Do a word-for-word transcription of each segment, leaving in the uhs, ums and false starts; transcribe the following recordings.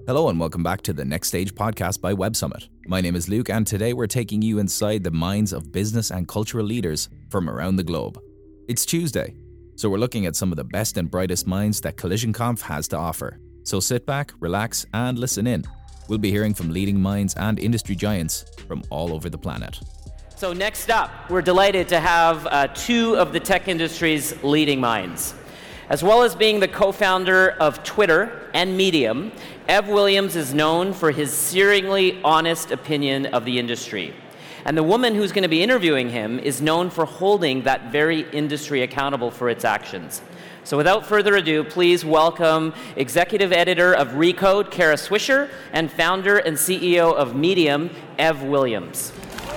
Hello and welcome back to the Next Stage podcast by Web Summit. My name is Luke and today we're taking you inside the minds of business and cultural leaders from around the globe. It's Tuesday, so we're looking at some of the best and brightest minds that CollisionConf has to offer. So sit back, relax and listen in. We'll be hearing from leading minds and industry giants from all over the planet. So next up, we're delighted to have uh, two of the tech industry's leading minds. As well as being the co-founder of Twitter and Medium, Ev Williams is known for his searingly honest opinion of the industry. And the woman who's going to be interviewing him is known for holding that very industry accountable for its actions. So without further ado, please welcome executive editor of Recode, Kara Swisher, and founder and C E O of Medium, Ev Williams.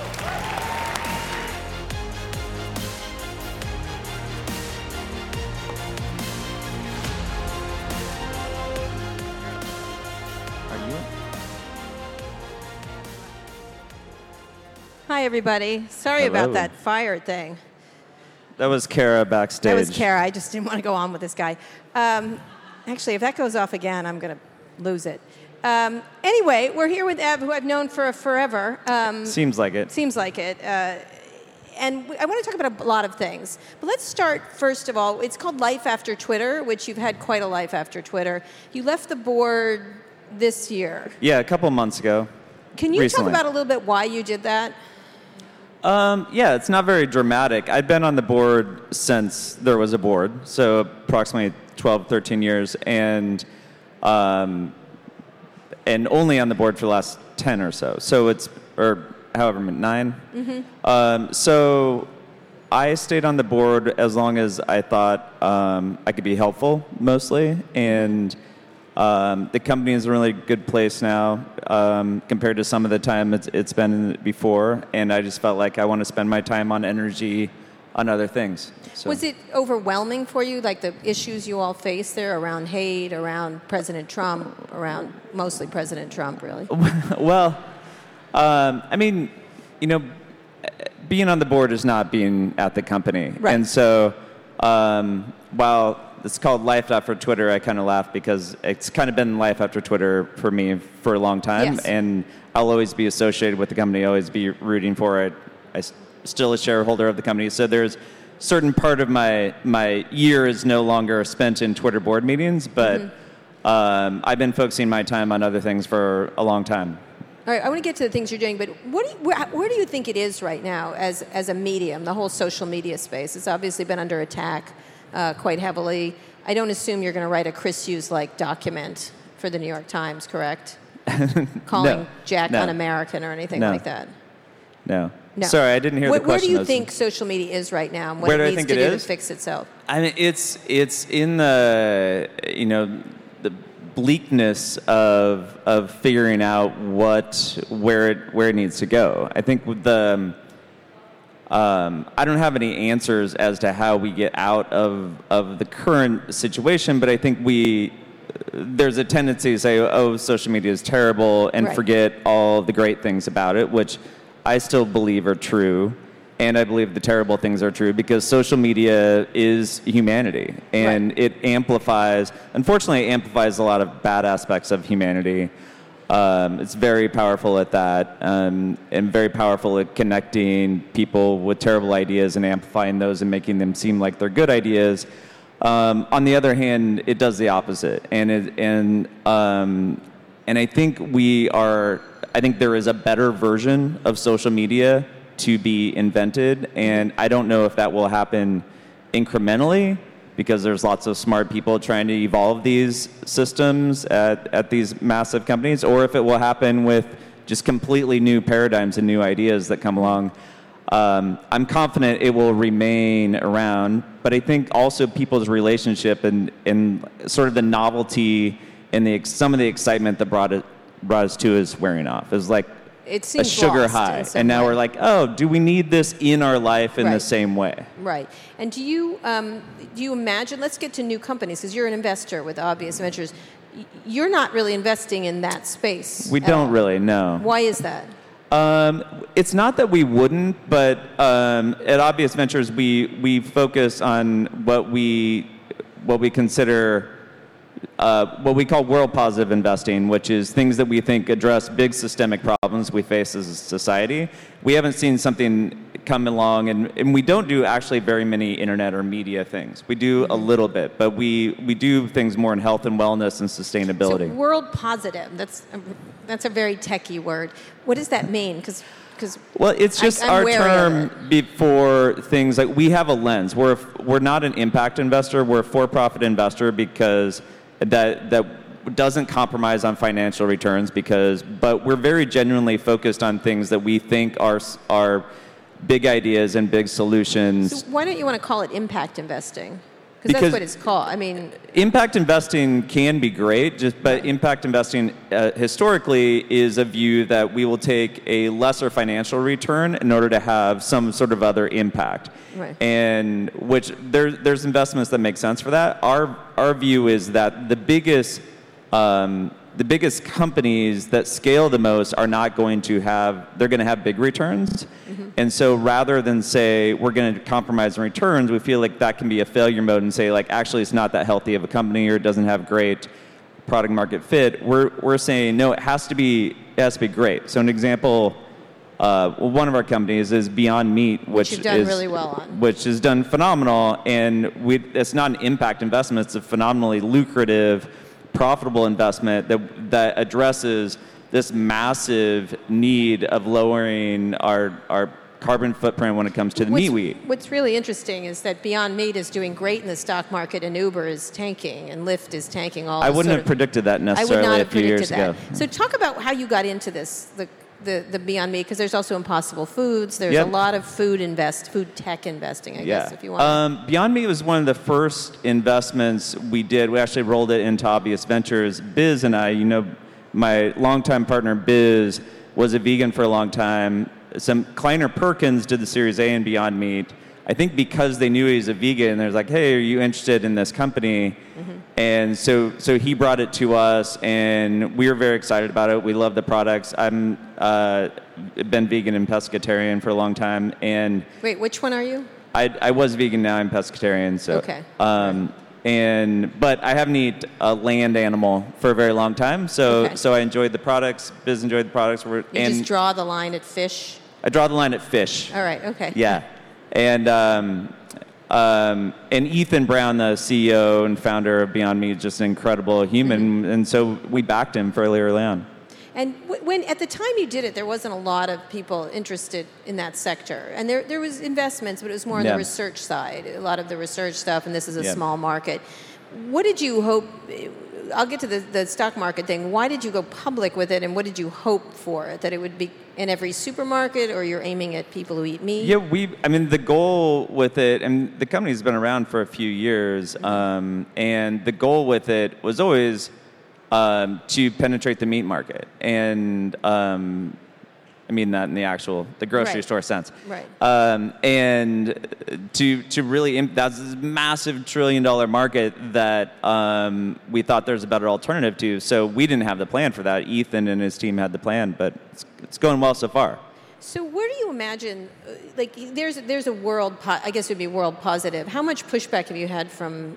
Hi, everybody. Sorry Hello. about that fire thing. That was Kara backstage. That was Kara. I just didn't want to go on with this guy. Um, actually, if that goes off again, I'm going to lose it. Um, anyway, we're here with Ev, who I've known for forever. Um, Seems like it. Seems like it. Uh, and I want to talk about a lot of things. But let's start, first of all, it's called Life After Twitter, which you've had quite a life after Twitter. You left the board this year. Yeah, a couple months ago. Can you recently. talk about a little bit why you did that? Um, yeah, it's not very dramatic. I've been on the board since there was a board, so approximately twelve, thirteen years, and um, and only on the board for the last ten or so. So it's, or however, nine. Mm-hmm. Um, so I stayed on the board as long as I thought um, I could be helpful, mostly, and um, the company is in a really good place now um, compared to some of the time it's, it's been before, and I just felt like I want to spend my time on energy on other things. So. Was it overwhelming for you, like the issues you all face there around hate, around President Trump, around mostly President Trump, really? Well, um, I mean, you know, being on the board is not being at the company. Right. And so um, while it's called Life After Twitter, I kind of laugh because it's kind of been life after Twitter for me for a long time. Yes. And I'll always be associated with the company, always be rooting for it. I'm still a shareholder of the company. So there's certain part of my, my year is no longer spent in Twitter board meetings, but mm-hmm. um, I've been focusing my time on other things for a long time. All right, I want to get to the things you're doing, but what do you, where, where do you think it is right now as, as a medium, the whole social media space? It's obviously been under attack uh, quite heavily. I don't assume you're going to write a Chris Hughes-like document for the New York Times, correct? Calling no, Jack no. un-American or anything no. like that? No. No. Sorry, I didn't hear where, the question. Where do you think social media is right now and what where it do I needs think to it do is? to fix itself? I mean, it's it's in the, you know, the bleakness of of figuring out what where it where it needs to go. I think with the um, I don't have any answers as to how we get out of of the current situation, but I think we there's a tendency to say, oh, social media is terrible, and right. forget all the great things about it, which I still believe are true. And I believe the terrible things are true because social media is humanity, and right. it amplifies, unfortunately, it amplifies a lot of bad aspects of humanity. Um, it's very powerful at that, um, and very powerful at connecting people with terrible ideas and amplifying those and making them seem like they're good ideas. Um, on the other hand, it does the opposite, and it, and um, and I think we are. I think there is a better version of social media to be invented, and I don't know if that will happen incrementally because there's lots of smart people trying to evolve these systems at, at these massive companies, or if it will happen with just completely new paradigms and new ideas that come along. Um, I'm confident it will remain around, but I think also people's relationship and, and sort of the novelty and the some of the excitement that brought it brought us to is wearing off. It's like It a seems sugar lost high, in some and now way. we're like, oh, do we need this in our life in Right. the same way? Right. And do you um, do you imagine? Let's get to new companies because you're an investor with Obvious Ventures. Y- You're not really investing in that space. We at don't all. really know. Why is that? Um, it's not that we wouldn't, but um, at Obvious Ventures, we we focus on what we what we consider uh, what we call world positive investing, which is things that we think address big systemic problems we face as a society. We haven't seen something come along, and, and we don't do actually very many internet or media things. We do a little bit, but we, we do things more in health and wellness and sustainability. So world positive, that's a, that's a very techie word. What does that mean? Because Well, it's just I, our term before things like we have a lens. We're we're not an impact investor. We're a for-profit investor because that that doesn't compromise on financial returns. Because, but we're very genuinely focused on things that we think are are big ideas and big solutions. So why don't you want to call it impact investing? Because that's what it's called. I mean, impact investing can be great, just but right. impact investing uh, historically is a view that we will take a lesser financial return in order to have some sort of other impact. Right. And which there, there's investments that make sense for that. Our our view is that the biggest um, the biggest companies that scale the most are not going to have, they're going to have big returns. Mm-hmm. And so rather than say we're going to compromise on returns, we feel like that can be a failure mode and say like, actually it's not that healthy of a company or it doesn't have great product market fit. We're, we're saying, no, it has to be, it has to be great. So an example, uh, well, one of our companies is Beyond Meat, which, which you've done is, really well on. which is done phenomenal. And we, it's not an impact investment, it's a phenomenally lucrative, profitable investment that that addresses this massive need of lowering our our carbon footprint when it comes to the what's, meat we eat. What's really interesting is that Beyond Meat is doing great in the stock market, and Uber is tanking, and Lyft is tanking. All I wouldn't sort have of, predicted that necessarily I would not a have few predicted years that. ago. So talk about how you got into this, the the, the Beyond Meat, because there's also Impossible Foods. There's yep. a lot of food invest, food tech investing, I yeah. guess, if you want. Um, Beyond Meat was one of the first investments we did. We actually rolled it into Obvious Ventures. Biz and I, you know, my longtime partner Biz was a vegan for a long time. Some Kleiner Perkins did the Series A in Beyond Meat. I think because they knew he was a vegan, they're like, hey, are you interested in this company? Mm-hmm. And so so he brought it to us, and we were very excited about it. We love the products. I'm uh, been vegan and pescatarian for a long time. And Wait, which one are you? I, I was vegan, now I'm pescatarian. So, okay. Um, and but I haven't eaten a land animal for a very long time. So okay. so I enjoyed the products. Biz enjoyed the products. We're, you and just draw the line at fish? I draw the line at fish. All right, okay. Yeah. And um, um, and Ethan Brown, the C E O and founder of Beyond Meat, is just an incredible human, mm-hmm. and so we backed him fairly early on. And w- when at the time you did it, there wasn't a lot of people interested in that sector, and there there was investments, but it was more on yeah. the research side. A lot of the research stuff, and this is a yeah. small market. What did you hope? I'll get to the, the stock market thing. Why did you go public with it, and what did you hope for it? That it would be in every supermarket, or you're aiming at people who eat meat? Yeah, we. I mean, the goal with it, and the company's been around for a few years, um, and the goal with it was always um, to penetrate the meat market, and um, I mean that in the actual the grocery right. store sense, right? Um, and to to really imp- that's this massive trillion dollar market that um, we thought there's a better alternative to. So we didn't have the plan for that. Ethan and his team had the plan, but it's, it's going well so far. So where do you imagine, like, there's there's a world, po- I guess it would be world positive. How much pushback have you had from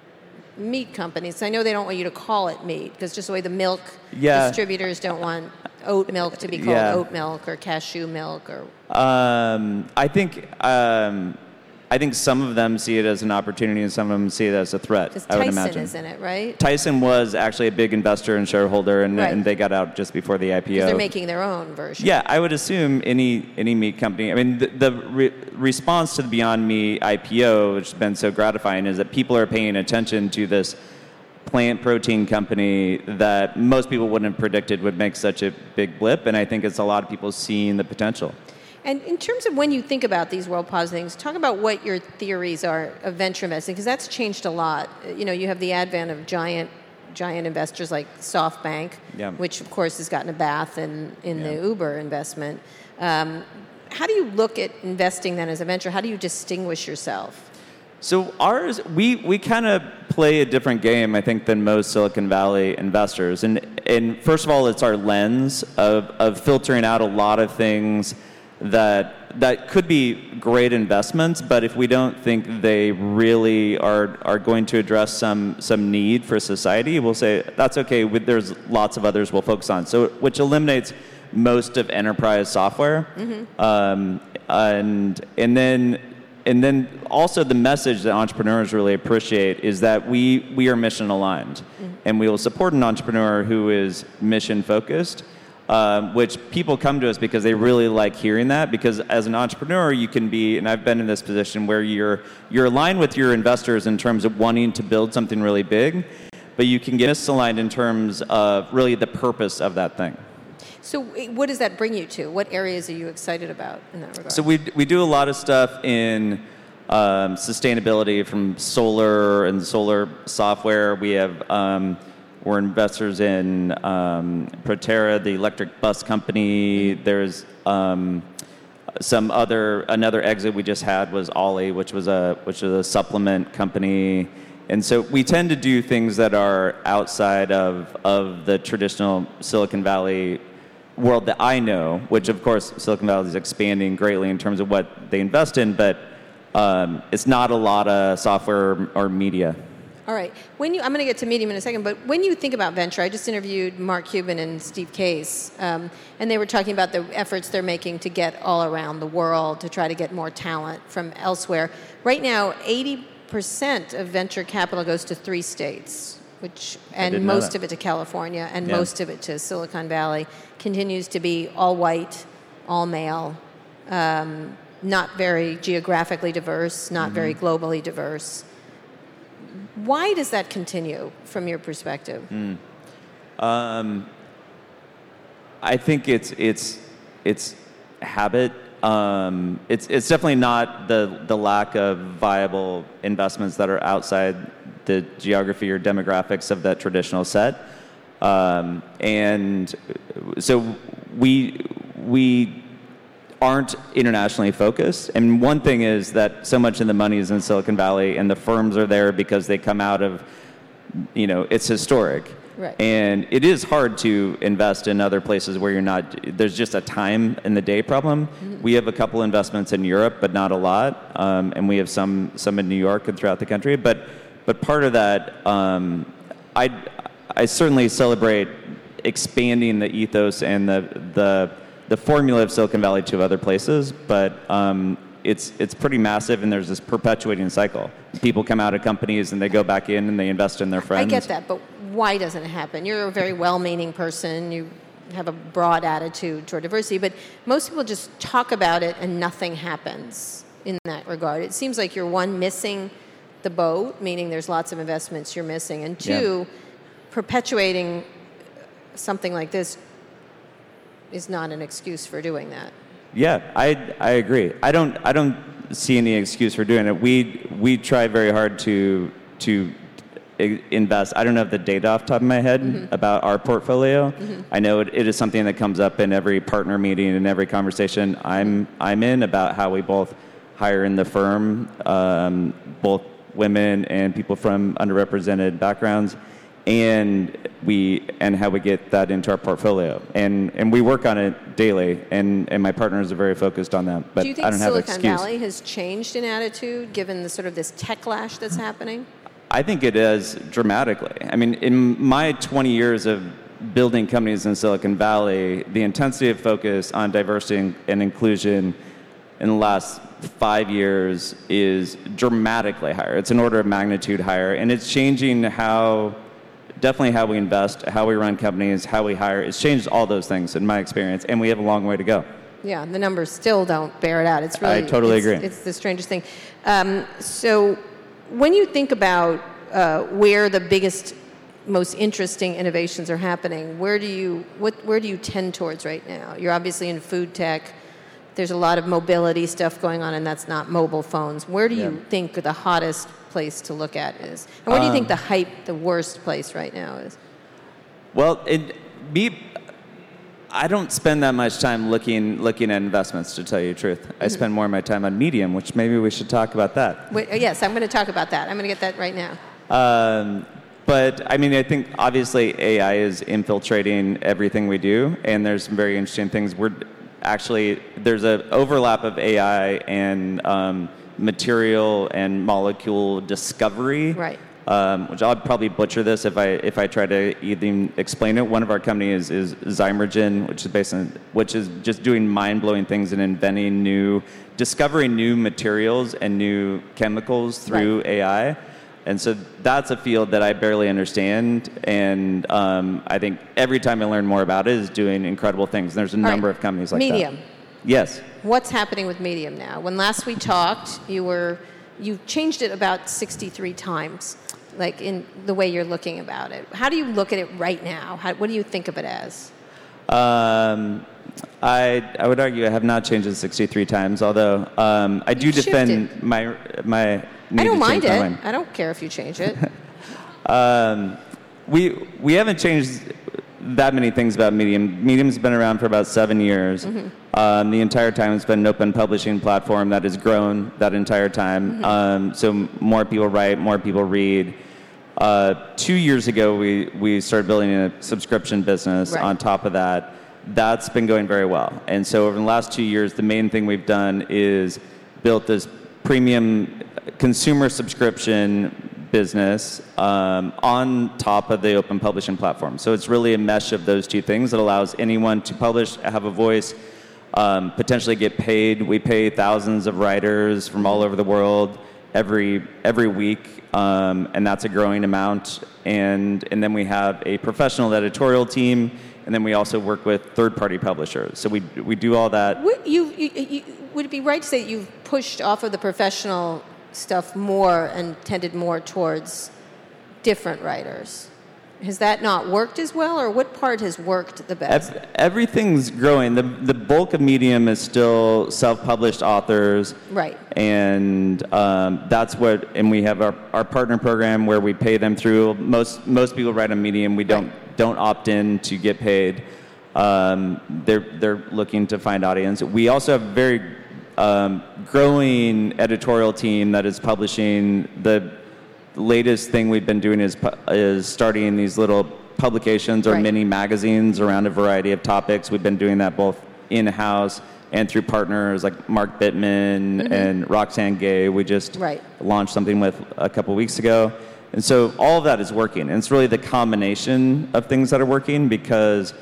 meat companies? I know they don't want you to call it meat, because just the way the milk yeah. distributors don't want oat milk to be called yeah. oat milk or cashew milk or. Um, I think um, I think some of them see it as an opportunity, and some of them see it as a threat. Because I would Tyson imagine. is in it, right? Tyson was actually a big investor and shareholder, and, right. and they got out just before the I P O. Because they're making their own version. Yeah, I would assume any any meat company. I mean, the, the re- response to the Beyond Meat I P O, which has been so gratifying, is that people are paying attention to this plant protein company that most people wouldn't have predicted would make such a big blip, and I think it's a lot of people seeing the potential. And in terms of when you think about these world positive things, talk about what your theories are of venture investing, because that's changed a lot. You know, you have the advent of giant giant investors like SoftBank, yeah. which of course has gotten a bath in, in yeah. the Uber investment. Um, how do you look at investing then as a venture? How do you distinguish yourself? So ours, we, we kind of play a different game, I think, than most Silicon Valley investors. And and first of all, it's our lens of, of filtering out a lot of things that that could be great investments, but if we don't think they really are are going to address some some need for society, we'll say that's okay. There's lots of others we'll focus on. So, which eliminates most of enterprise software, mm-hmm. um, and and then and then also the message that entrepreneurs really appreciate is that we we are mission aligned, mm-hmm. and we will support an entrepreneur who is mission focused. Um, which people come to us because they really like hearing that, because as an entrepreneur you can be, and I've been in this position where you're you're aligned with your investors in terms of wanting to build something really big, but you can get misaligned in terms of really the purpose of that thing. So what does that bring you to? What areas are you excited about in that regard? So we we do a lot of stuff in um, sustainability, from solar and solar software. We have um, We're investors in um, Proterra, the electric bus company. There's um, some other another exit we just had was Ollie, which was a which is a supplement company. And so we tend to do things that are outside of of the traditional Silicon Valley world that I know. Which, of course, Silicon Valley is expanding greatly in terms of what they invest in, but um, it's not a lot of software or media. All right. When you, I'm going to get to Medium in a second, but when you think about venture, I just interviewed Mark Cuban and Steve Case, um, and they were talking about the efforts they're making to get all around the world to try to get more talent from elsewhere. Right now, eighty percent of venture capital goes to three states, which and most of it to California, and yeah. most of it to Silicon Valley. Continues to be all white, all male, um, not very geographically diverse, not mm-hmm. very globally diverse. Why does that continue from your perspective? Mm. Um, I think it's it's it's habit. Um, it's it's definitely not the the lack of viable investments that are outside the geography or demographics of that traditional set. Um, and so we we aren't internationally focused. And one thing is that so much of the money is in Silicon Valley, and the firms are there because they come out of, you know, it's historic. Right. And it is hard to invest in other places where you're not, there's just a time in the day problem. Mm-hmm. We have a couple investments in Europe, but not a lot. Um, and we have some some in New York and throughout the country. But but part of that, um, I I certainly celebrate expanding the ethos and the the the formula of Silicon Valley to other places, but um, it's it's pretty massive, and there's this perpetuating cycle. People come out of companies and they go back in and they invest in their friends. I get that, but why doesn't it happen? You're a very well-meaning person. You have a broad attitude toward diversity, but most people just talk about it and nothing happens in that regard. It seems like you're, one, missing the boat, meaning there's lots of investments you're missing, and two, yeah. perpetuating something like this is not an excuse for doing that. Yeah, I I agree. I don't I don't see any excuse for doing it. We we try very hard to to invest. I don't have the data off the top of my head mm-hmm. about our portfolio. Mm-hmm. I know it, it is something that comes up in every partner meeting and every conversation I'm I'm in about how we both hire in the firm, um, both women and people from underrepresented backgrounds, and we and how we get that into our portfolio, and and we work on it daily, and and my partners are very focused on that. But do you think I don't Silicon have excuse. Valley has changed in attitude given the sort of this techlash that's happening? I think it is dramatically. I mean, in my twenty years of building companies in Silicon Valley, the intensity of focus on diversity and inclusion in the last five years is dramatically higher. It's an order of magnitude higher, and it's changing how. Definitely how we invest, how we run companies, how we hire. It's changed all those things in my experience, and we have a long way to go. Yeah, the numbers still don't bear it out. It's really, I totally it's, agree. It's the strangest thing. Um, so when you think about uh, where the biggest, most interesting innovations are happening, where do you what where do you tend towards right now? You're obviously in food tech. There's a lot of mobility stuff going on, and that's not mobile phones. Where do you yeah. think the hottest place to look at is? And where do you um, think the hype, the worst place right now is? Well, it, me, I don't spend that much time looking looking at investments, to tell you the truth. Mm-hmm. I spend more of my time on Medium, which maybe we should talk about that. Wait, yes, I'm going to talk about that. I'm going to get that right now. Um, but, I mean, I think obviously A I is infiltrating everything we do, and there's some very interesting things. We're actually, there's an overlap of A I and um, material and molecule discovery. Right. Um, which I'll probably butcher this if I if I try to even explain it. One of our companies is, is Zymergen, which is based on, which is just doing mind-blowing things and inventing new, discovering new materials and new chemicals through right. A I. And so that's a field that I barely understand, and um, I think every time I learn more about it is doing incredible things. And there's a All number right. of companies like Medium. that. Yes. What's happening with Medium now? When last we talked, you were you changed it about sixty-three times. Like in the way you're looking about it. How do you look at it right now? How, what do you think of it as? Um, I I would argue I have not changed it sixty-three times, although um, I do You've defend shifted. my my need I don't to mind change it. my mind. I don't care if you change it. um, we we haven't changed that many things about Medium. Medium's been around for about seven years. Mm-hmm. Um, the entire time it's been an open publishing platform that has grown that entire time. Mm-hmm. Um, so more people write, more people read. Uh, two years ago, we, we started building a subscription business right. on top of that. That's been going very well. And so over the last two years, the main thing we've done is built this premium consumer subscription business um, on top of the open publishing platform. So it's really a mesh of those two things that allows anyone to publish, have a voice, um, potentially get paid. We pay thousands of writers from all over the world every every week, um, and that's a growing amount. And and then we have a professional editorial team, and then we also work with third-party publishers. So we we do all that. Would, you, you, you, would it be right to say that you've pushed off of the professional stuff more and tended more towards different writers? Has that not worked as well, or what part has worked the best? Everything's growing. The the bulk of Medium is still self-published authors. Right. And um, that's what, and we have our, our partner program where we pay them through. Most most people write on Medium. We don't right. don't opt in to get paid. Um, they're they're looking to find audience. We also have a very um, growing editorial team that is publishing. The latest thing we've been doing is is starting these little publications or right. mini magazines around a variety of topics. We've been doing that both in-house and through partners like Mark Bittman mm-hmm. and Roxane Gay. We just right. launched something with a couple weeks ago. And so all of that is working. And it's really the combination of things that are working, because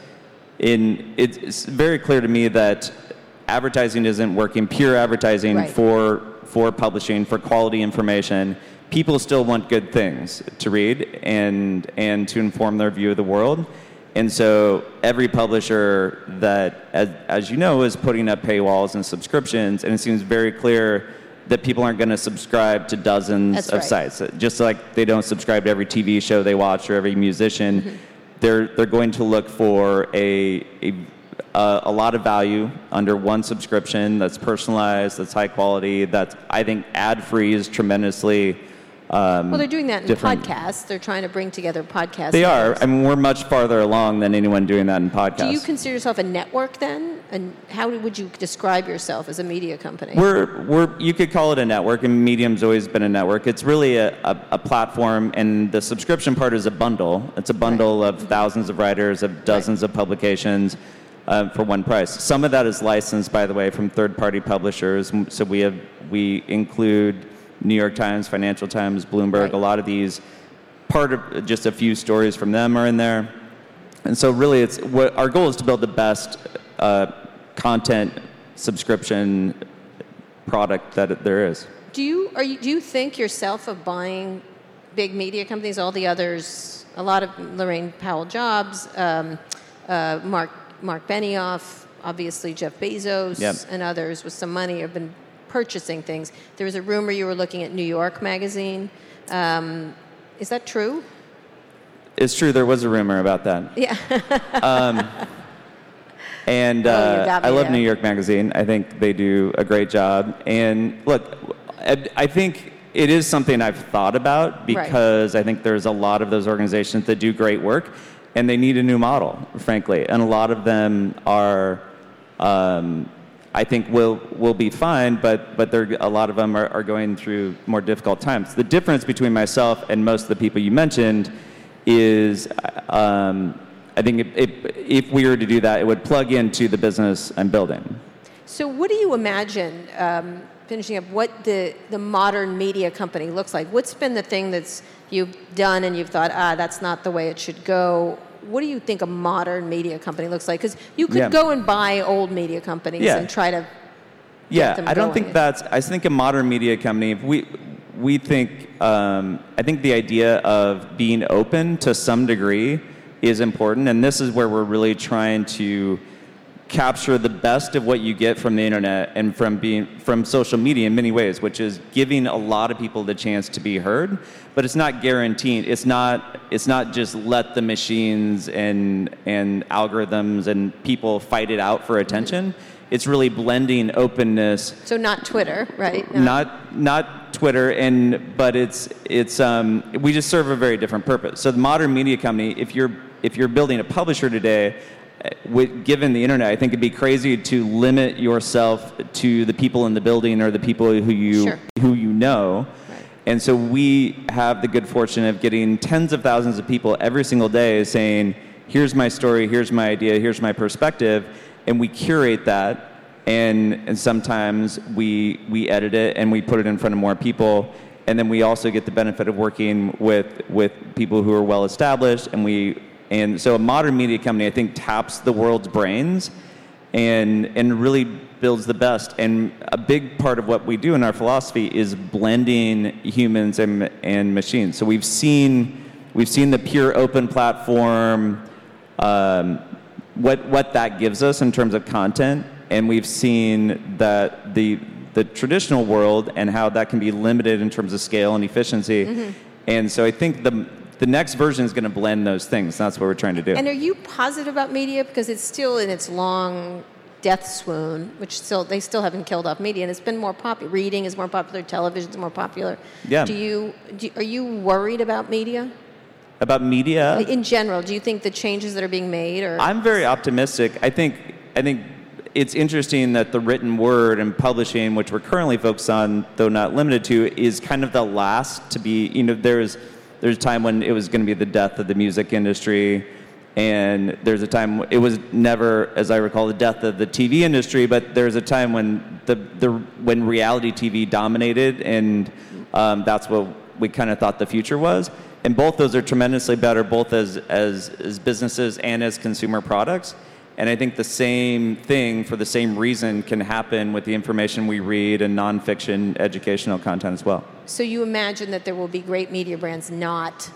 in it's very clear to me that advertising isn't working, pure advertising right. for for publishing, for quality information. People still want good things to read and and to inform their view of the world. And so every publisher that, as, as you know, is putting up paywalls and subscriptions, and it seems very clear that people aren't going to subscribe to dozens That's of right. sites. Just like they don't subscribe to every T V show they watch or every musician, mm-hmm. they're they're going to look for a, a uh, a lot of value under one subscription that's personalized, that's high quality, that's, I think, ad-free is tremendously Um, well, they're doing that in different. podcasts. They're trying to bring together podcasts. They are. I mean, we're much farther along than anyone doing that in podcasts. Do you consider yourself a network then? And how would you describe yourself as a media company? We're, we're, you could call it a network, and Medium's always been a network. It's really a, a, a platform, and the subscription part is a bundle. It's a bundle right. of thousands of writers, of dozens right. of publications uh, for one price. Some of that is licensed, by the way, from third-party publishers. So we have we include New York Times, Financial Times, Bloomberg, right. a lot of these, part of just a few stories from them are in there. And so really it's what our goal is to build the best uh, content subscription product that there is. Do you are you do you think yourself of buying big media companies, all the others, a lot of Lorraine Powell Jobs, um, uh, Mark Mark Benioff, obviously Jeff Bezos yep. and others with some money have been purchasing things. There was a rumor you were looking at New York Magazine. Um, is that true? It's true. There was a rumor about that. Yeah. um, and uh, oh, I love there. New York Magazine. I think they do a great job. And look, I, I think it is something I've thought about because right. I think there's a lot of those organizations that do great work, and they need a new model, frankly. And a lot of them are. Um, I think will will be fine, but but there a lot of them are, are going through more difficult times. The difference between myself and most of the people you mentioned is um, I think it, it, if we were to do that, it would plug into the business I'm building. So what do you imagine, um, finishing up, what the, the modern media company looks like? What's been the thing that's you've done and you've thought, ah, that's not the way it should go? What do you think a modern media company looks like? Because you could yeah. go and buy old media companies yeah. and try to Yeah, get them I don't going. think that's, I think a modern media company, if we, we think, um, I think the idea of being open to some degree is important, and this is where we're really trying to capture the best of what you get from the internet and from being from social media in many ways, which is giving a lot of people the chance to be heard, but it's not guaranteed. It's not it's not just let the machines and and algorithms and people fight it out for attention. It's really blending openness. So not Twitter, right? No. Not not Twitter, and but it's it's um, we just serve a very different purpose. So the modern media company, if you're if you're building a publisher today, with, given the internet, I think it'd be crazy to limit yourself to the people in the building or the people who you Sure. who you know. Right. And so we have the good fortune of getting tens of thousands of people every single day saying, "Here's my story. Here's my idea. Here's my perspective," and we curate that. And, and sometimes we we edit it and we put it in front of more people. And then we also get the benefit of working with with people who are well established, and we. And so a modern media company, I think, taps the world's brains and and really builds the best. And a big part of what we do in our philosophy is blending humans and, and machines. So we've seen we've seen the pure open platform, um, what what that gives us in terms of content, and we've seen that the the traditional world and how that can be limited in terms of scale and efficiency. Mm-hmm. And so I think the The next version is going to blend those things. That's what we're trying to do. And are you positive about media? Because it's still in its long death swoon, which still they still haven't killed off media, and it's been more popular. Reading is more popular. Television is more popular. Yeah. Do you do, are you worried about media? About media? In general, do you think the changes that are being made are? I'm very optimistic. I think I think it's interesting that the written word and publishing, which we're currently focused on, though not limited to, is kind of the last to be. You know, there's. There's a time when it was going to be the death of the music industry, and there's a time it was never, as I recall, the death of the T V industry. But there's a time when the, the when reality T V dominated, and um, that's what we kind of thought the future was. And both those are tremendously better, both as as as businesses and as consumer products. And I think the same thing, for the same reason, can happen with the information we read and nonfiction educational content as well. So you imagine that there will be great media brands not,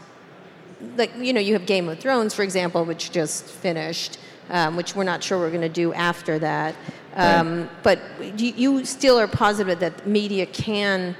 like, you know, you have Game of Thrones, for example, which just finished, um, which we're not sure we're going to do after that. Um, right. But you, you still are positive that media can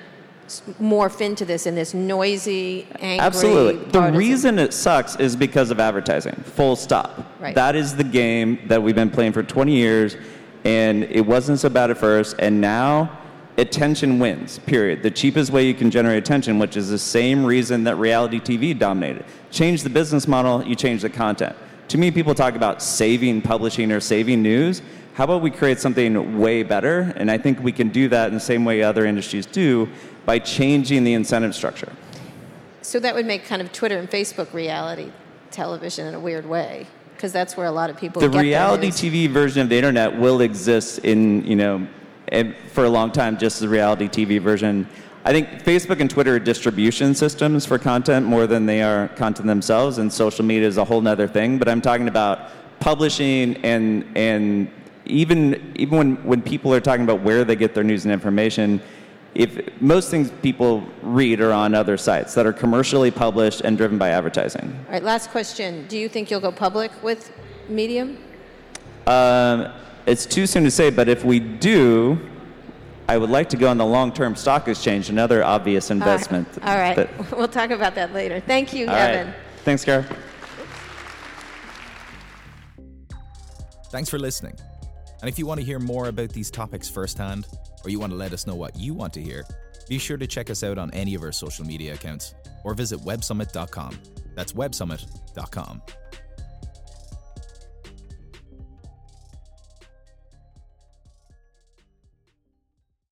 morph into this, in this noisy, angry, Absolutely. The partisan. reason it sucks is because of advertising. Full stop. Right. That is the game that we've been playing for twenty years, and it wasn't so bad at first, and now attention wins, period. The cheapest way you can generate attention, which is the same reason that reality T V dominated. Change the business model, you change the content. Too many people talk about saving publishing or saving news. How about we create something way better? And I think we can do that in the same way other industries do, by changing the incentive structure. So that would make kind of Twitter and Facebook reality television in a weird way, because that's where a lot of people the get their reality news. T V version of the internet will exist in, you know, for a long time, just the reality T V version. I think Facebook and Twitter are distribution systems for content more than they are content themselves, and social media is a whole nother thing. But I'm talking about publishing and and even even when, when people are talking about where they get their news and information, if most things people read are on other sites that are commercially published and driven by advertising. All right, last question. Do you think you'll go public with Medium? Um, it's too soon to say, but if we do, I would like to go on the long-term stock exchange, another obvious investment. All right, All right. But, We'll talk about that later. Thank you, all Evan. right. Thanks, Kara. Thanks for listening. And if you want to hear more about these topics firsthand, or you want to let us know what you want to hear, be sure to check us out on any of our social media accounts or visit web summit dot com. That's web summit dot com.